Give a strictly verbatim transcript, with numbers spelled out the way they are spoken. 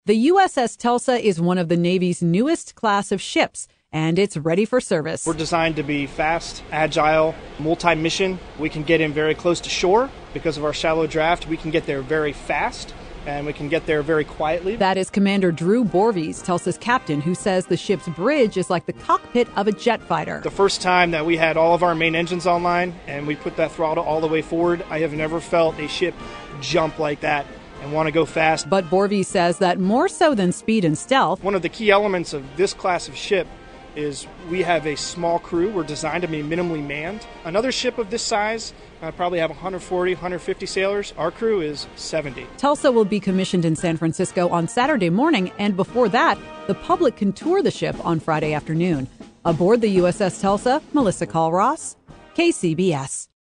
The U S S Tulsa is one of the Navy's newest class of ships, and it's ready for service. We're designed to be fast, agile, multi-mission. We can get in very close to shore. Because of our shallow draft, we can get there very fast, and we can get there very quietly. That is Commander Drew Borvies, Tulsa's captain, who says the ship's bridge is like the cockpit of a jet fighter. The first time that we had all of our main engines online and we put that throttle all the way forward, I have never felt a ship jump like that and want to go fast. But Borvies says that more so than speed and stealth, one of the key elements of this class of ship is we have a small crew. We're designed to be minimally manned. Another ship of this size uh, probably have one hundred forty, one hundred fifty sailors. Our crew is seventy. Tulsa will be commissioned in San Francisco on Saturday morning, and before that, the public can tour the ship on Friday afternoon. Aboard the U S S Tulsa, Melissa Call-Ross, K C B S.